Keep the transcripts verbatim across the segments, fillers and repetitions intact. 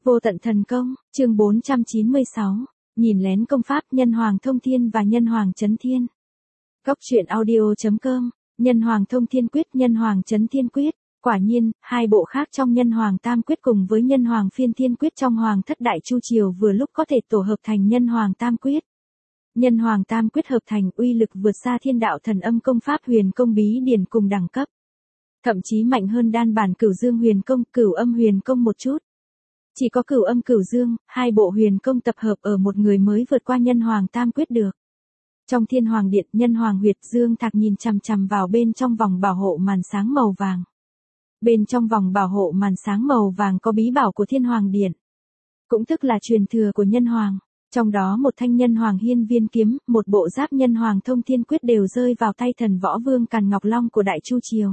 Vô tận thần công, chương bốn trăm chín mươi sáu, nhìn lén công pháp Nhân Hoàng Thông Thiên và Nhân Hoàng Chấn Thiên. Góc truyện audio.com, Nhân Hoàng Thông Thiên Quyết, Nhân Hoàng Chấn Thiên Quyết. Quả nhiên, hai bộ khác trong Nhân Hoàng Tam Quyết cùng với Nhân Hoàng Phiên Thiên Quyết trong Hoàng Thất Đại Chu Triều vừa lúc có thể tổ hợp thành Nhân Hoàng Tam Quyết. Nhân Hoàng Tam Quyết hợp thành uy lực vượt xa thiên đạo thần âm công pháp huyền công bí điển cùng đẳng cấp. Thậm chí mạnh hơn đan bản cửu dương huyền công, cửu âm huyền công một chút. Chỉ có cửu âm cửu dương, hai bộ huyền công tập hợp ở một người mới vượt qua Nhân Hoàng Tam Quyết được. Trong Thiên Hoàng Điện, Nhân Hoàng huyệt, Dương Thạc nhìn chằm chằm vào bên trong vòng bảo hộ màn sáng màu vàng. Bên trong vòng bảo hộ màn sáng màu vàng có bí bảo của Thiên Hoàng Điện, cũng tức là truyền thừa của Nhân Hoàng. Trong đó một thanh Nhân Hoàng Hiên Viên kiếm, một bộ giáp Nhân Hoàng Thông Thiên Quyết đều rơi vào tay thần võ vương Càn Ngọc Long của Đại Chu Triều.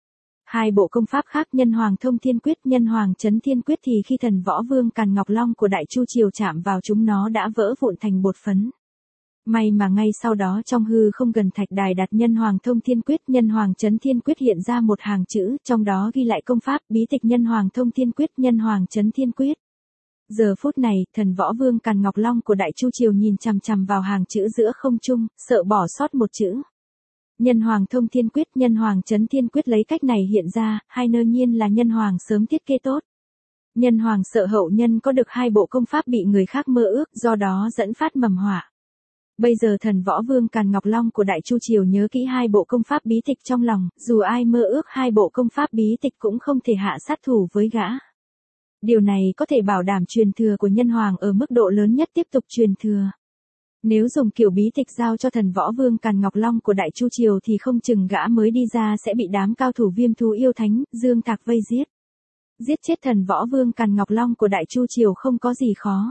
Hai bộ công pháp khác Nhân Hoàng Thông Thiên Quyết, Nhân Hoàng Chấn Thiên Quyết thì khi thần võ vương Càn Ngọc Long của Đại Chu Triều chạm vào chúng nó đã vỡ vụn thành bột phấn. May mà ngay sau đó trong hư không gần thạch đài đặt Nhân Hoàng Thông Thiên Quyết, Nhân Hoàng Chấn Thiên Quyết hiện ra một hàng chữ, trong đó ghi lại công pháp bí tịch Nhân Hoàng Thông Thiên Quyết, Nhân Hoàng Chấn Thiên Quyết. Giờ phút này, thần võ vương Càn Ngọc Long của Đại Chu Triều nhìn chằm chằm vào hàng chữ giữa không trung, sợ bỏ sót một chữ. Nhân Hoàng Thông Thiên Quyết, Nhân Hoàng Chấn Thiên Quyết lấy cách này hiện ra, hai nơi nhiên là Nhân Hoàng sớm thiết kế tốt. Nhân Hoàng sợ hậu nhân có được hai bộ công pháp bị người khác mơ ước, do đó dẫn phát mầm họa. Bây giờ thần võ vương Càn Ngọc Long của Đại Chu Triều nhớ kỹ hai bộ công pháp bí tịch trong lòng, dù ai mơ ước hai bộ công pháp bí tịch cũng không thể hạ sát thủ với gã. Điều này có thể bảo đảm truyền thừa của Nhân Hoàng ở mức độ lớn nhất tiếp tục truyền thừa. Nếu dùng kiểu bí tịch giao cho thần võ vương Càn Ngọc Long của Đại Chu Triều thì không chừng gã mới đi ra sẽ bị đám cao thủ Viêm Thú Yêu Thánh, Dương Thạc vây giết. Giết chết thần võ vương Càn Ngọc Long của Đại Chu Triều không có gì khó.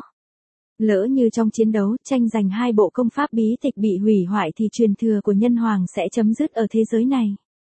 Lỡ như trong chiến đấu, tranh giành hai bộ công pháp bí tịch bị hủy hoại thì truyền thừa của Nhân Hoàng sẽ chấm dứt ở thế giới này.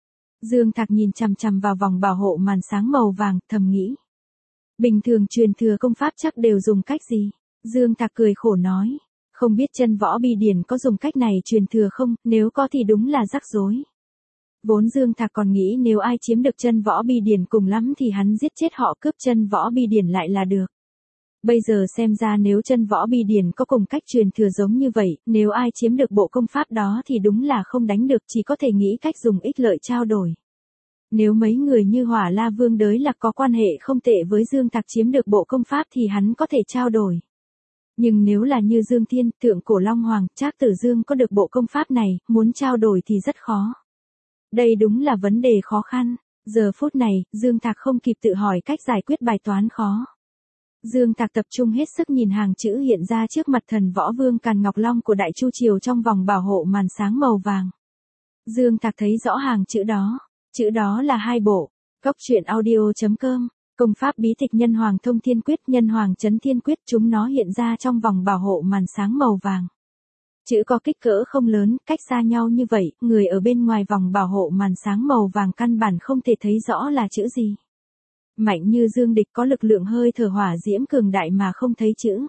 Dương Thạc nhìn chằm chằm vào vòng bảo hộ màn sáng màu vàng, thầm nghĩ. Bình thường truyền thừa công pháp chắc đều dùng cách gì? Dương Thạc cười khổ nói. Không biết chân võ bi điển có dùng cách này truyền thừa không, nếu có thì đúng là rắc rối. Vốn Dương Thạc còn nghĩ nếu ai chiếm được chân võ bi điển cùng lắm thì hắn giết chết họ cướp chân võ bi điển lại là được. Bây giờ xem ra nếu chân võ bi điển có cùng cách truyền thừa giống như vậy, nếu ai chiếm được bộ công pháp đó thì đúng là không đánh được, chỉ có thể nghĩ cách dùng ích lợi trao đổi. Nếu mấy người như Hỏa La Vương Đới Lạc có quan hệ không tệ với Dương Thạc chiếm được bộ công pháp thì hắn có thể trao đổi. Nhưng nếu là như Dương Thiên, Thượng Cổ Long Hoàng, Trác Tử Dương có được bộ công pháp này, muốn trao đổi thì rất khó. Đây đúng là vấn đề khó khăn. Giờ phút này, Dương Thạc không kịp tự hỏi cách giải quyết bài toán khó. Dương Thạc tập trung hết sức nhìn hàng chữ hiện ra trước mặt thần võ vương Càn Ngọc Long của Đại Chu Triều trong vòng bảo hộ màn sáng màu vàng. Dương Thạc thấy rõ hàng chữ đó. Chữ đó là hai bộ. Góc truyện audio.com. Công pháp bí tịch Nhân Hoàng Thông Thiên Quyết, Nhân Hoàng Chấn Thiên Quyết, chúng nó hiện ra trong vòng bảo hộ màn sáng màu vàng. Chữ có kích cỡ không lớn, cách xa nhau như vậy, người ở bên ngoài vòng bảo hộ màn sáng màu vàng căn bản không thể thấy rõ là chữ gì. Mạnh như Dương Địch có lực lượng hơi thở hỏa diễm cường đại mà không thấy chữ.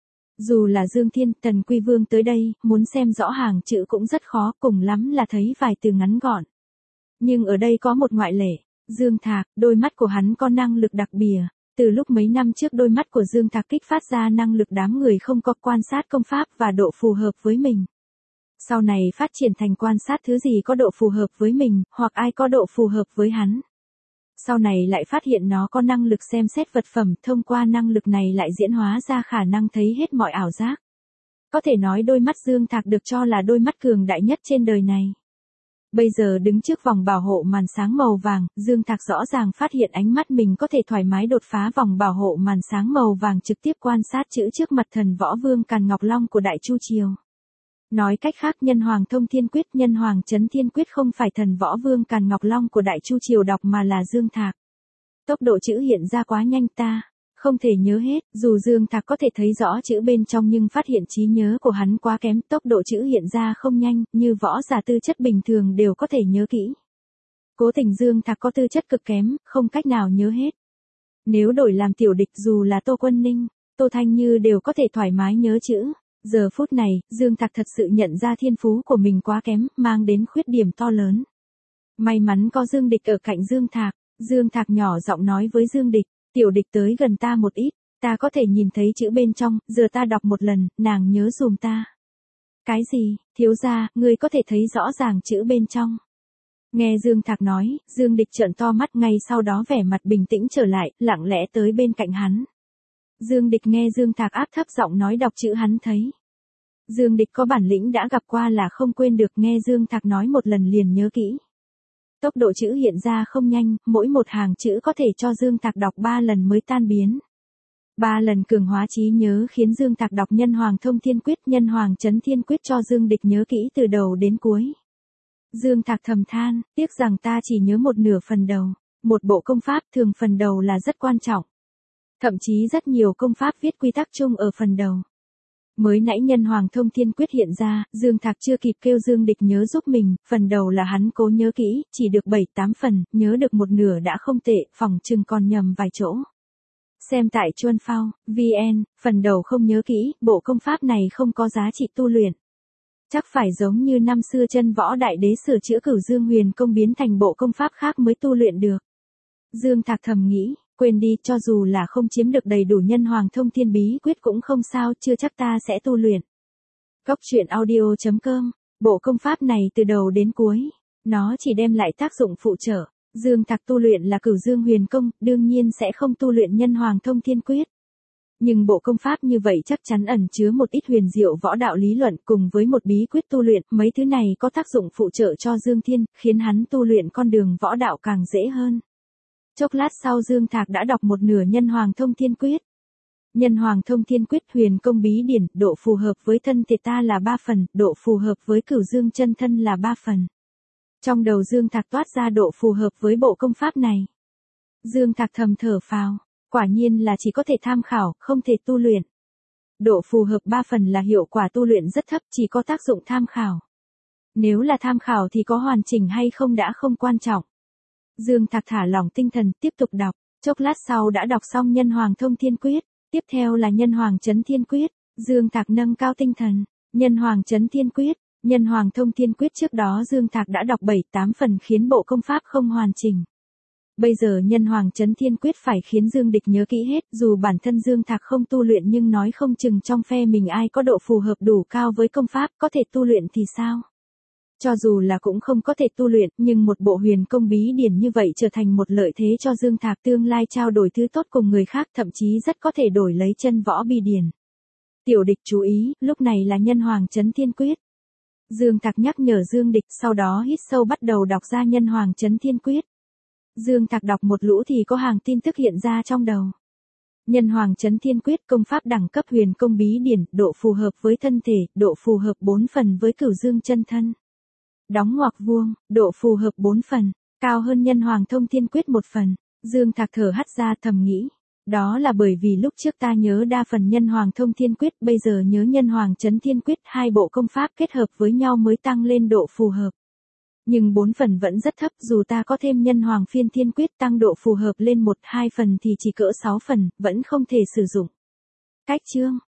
Dù là Dương Thiên, Tần Quy Vương tới đây, muốn xem rõ hàng chữ cũng rất khó, cùng lắm là thấy vài từ ngắn gọn. Nhưng ở đây có một ngoại lệ. Dương Thạc, đôi mắt của hắn có năng lực đặc biệt. Từ lúc mấy năm trước đôi mắt của Dương Thạc kích phát ra năng lực đám người không có quan sát công pháp và độ phù hợp với mình. Sau này phát triển thành quan sát thứ gì có độ phù hợp với mình, hoặc ai có độ phù hợp với hắn. Sau này lại phát hiện nó có năng lực xem xét vật phẩm, thông qua năng lực này lại diễn hóa ra khả năng thấy hết mọi ảo giác. Có thể nói đôi mắt Dương Thạc được cho là đôi mắt cường đại nhất trên đời này. Bây giờ đứng trước vòng bảo hộ màn sáng màu vàng, Dương Thạc rõ ràng phát hiện ánh mắt mình có thể thoải mái đột phá vòng bảo hộ màn sáng màu vàng trực tiếp quan sát chữ trước mặt thần võ vương Càn Ngọc Long của Đại Chu Triều. Nói cách khác Nhân Hoàng Thông Thiên Quyết, Nhân Hoàng Chấn Thiên Quyết không phải thần võ vương Càn Ngọc Long của Đại Chu Triều đọc mà là Dương Thạc. Tốc độ chữ hiện ra quá nhanh ta không thể nhớ hết, dù Dương Thạc có thể thấy rõ chữ bên trong nhưng phát hiện trí nhớ của hắn quá kém, tốc độ chữ hiện ra không nhanh, như võ giả tư chất bình thường đều có thể nhớ kỹ. Cố tình Dương Thạc có tư chất cực kém, không cách nào nhớ hết. Nếu đổi làm tiểu địch dù là Tô Quân Ninh, Tô Thanh Như đều có thể thoải mái nhớ chữ. Giờ phút này, Dương Thạc thật sự nhận ra thiên phú của mình quá kém, mang đến khuyết điểm to lớn. May mắn có Dương Địch ở cạnh Dương Thạc. Dương Thạc nhỏ giọng nói với Dương Địch. Tiểu Địch tới gần ta một ít. Ta có thể nhìn thấy chữ bên trong, giờ ta đọc một lần, nàng nhớ dùm ta. Cái gì, thiếu gia, ngươi có thể thấy rõ ràng chữ bên trong. Nghe Dương Thạc nói, Dương Địch trợn to mắt, ngay sau đó vẻ mặt bình tĩnh trở lại, lặng lẽ tới bên cạnh hắn. Dương Địch nghe Dương Thạc áp thấp giọng nói đọc chữ hắn thấy. Dương Địch có bản lĩnh đã gặp qua là không quên được, nghe Dương Thạc nói một lần liền nhớ kỹ. Tốc độ chữ hiện ra không nhanh, mỗi một hàng chữ có thể cho Dương Thạc đọc ba lần mới tan biến. Ba lần cường hóa trí nhớ khiến Dương Thạc đọc Nhân Hoàng Thông Thiên Quyết, Nhân Hoàng Chấn Thiên Quyết cho Dương Địch nhớ kỹ từ đầu đến cuối. Dương Thạc thầm than, tiếc rằng ta chỉ nhớ một nửa phần đầu. Một bộ công pháp thường phần đầu là rất quan trọng. Thậm chí rất nhiều công pháp viết quy tắc chung ở phần đầu. Mới nãy Nhân Hoàng Thông Thiên Quyết hiện ra, Dương Thạc chưa kịp kêu Dương Địch nhớ giúp mình, phần đầu là hắn cố nhớ kỹ, chỉ được bảy tám phần, nhớ được một nửa đã không tệ, phỏng chừng còn nhầm vài chỗ. Xem tại Chuan Phao, vn, phần đầu không nhớ kỹ, bộ công pháp này không có giá trị tu luyện. Chắc phải giống như năm xưa Chân Võ Đại Đế sửa chữa Cửu Dương Huyền Công biến thành bộ công pháp khác mới tu luyện được. Dương Thạc thầm nghĩ, quên đi, cho dù là không chiếm được đầy đủ Nhân Hoàng Thông Thiên Bí Quyết cũng không sao, chưa chắc ta sẽ tu luyện. Cốc truyện audio chấm com, bộ công pháp này từ đầu đến cuối, nó chỉ đem lại tác dụng phụ trợ. Dương Thạc tu luyện là Cửu Dương Huyền Công, đương nhiên sẽ không tu luyện Nhân Hoàng Thông Thiên Quyết. Nhưng bộ công pháp như vậy chắc chắn ẩn chứa một ít huyền diệu võ đạo lý luận cùng với một bí quyết tu luyện, mấy thứ này có tác dụng phụ trợ cho Dương Thiên, khiến hắn tu luyện con đường võ đạo càng dễ hơn. Chốc lát sau Dương Thạc đã đọc một nửa Nhân Hoàng Thông Thiên Quyết. Nhân Hoàng Thông Thiên Quyết huyền công bí điển, độ phù hợp với thân thể ta là ba phần, độ phù hợp với Cửu Dương chân thân là ba phần. Trong đầu Dương Thạc toát ra độ phù hợp với bộ công pháp này. Dương Thạc thầm thở phào, quả nhiên là chỉ có thể tham khảo, không thể tu luyện. Độ phù hợp ba phần là hiệu quả tu luyện rất thấp, chỉ có tác dụng tham khảo. Nếu là tham khảo thì có hoàn chỉnh hay không đã không quan trọng. Dương Thạc thả lỏng tinh thần, tiếp tục đọc, chốc lát sau đã đọc xong Nhân Hoàng Thông Thiên Quyết, tiếp theo là Nhân Hoàng Chấn Thiên Quyết. Dương Thạc nâng cao tinh thần, Nhân Hoàng Chấn Thiên Quyết. Nhân Hoàng Thông Thiên Quyết trước đó Dương Thạc đã đọc bảy tám phần khiến bộ công pháp không hoàn chỉnh. Bây giờ Nhân Hoàng Chấn Thiên Quyết phải khiến Dương Địch nhớ kỹ hết, dù bản thân Dương Thạc không tu luyện nhưng nói không chừng trong phe mình ai có độ phù hợp đủ cao với công pháp, có thể tu luyện thì sao? Cho dù là cũng không có thể tu luyện, nhưng một bộ huyền công bí điển như vậy trở thành một lợi thế cho Dương Thạc tương lai trao đổi thứ tốt cùng người khác, thậm chí rất có thể đổi lấy chân võ bi điển. Tiểu Địch chú ý, lúc này là Nhân Hoàng Chấn Thiên Quyết. Dương Thạc nhắc nhở Dương Địch, sau đó hít sâu bắt đầu đọc ra Nhân Hoàng Chấn Thiên Quyết. Dương Thạc đọc một lũ thì có hàng tin tức hiện ra trong đầu. Nhân Hoàng Chấn Thiên Quyết công pháp đẳng cấp huyền công bí điển, độ phù hợp với thân thể, độ phù hợp bốn phần với Cửu Dương chân thân. Đóng ngoặc vuông, độ phù hợp bốn phần, cao hơn Nhân Hoàng Thông Thiên Quyết một phần. Dương Thạc thở hắt ra thầm nghĩ. Đó là bởi vì lúc trước ta nhớ đa phần Nhân Hoàng Thông Thiên Quyết, bây giờ nhớ Nhân Hoàng Chấn Thiên Quyết, hai bộ công pháp kết hợp với nhau mới tăng lên độ phù hợp. Nhưng bốn phần vẫn rất thấp, dù ta có thêm Nhân Hoàng Phiên Thiên Quyết tăng độ phù hợp lên một hai phần thì chỉ cỡ sáu phần, vẫn không thể sử dụng. Cách chương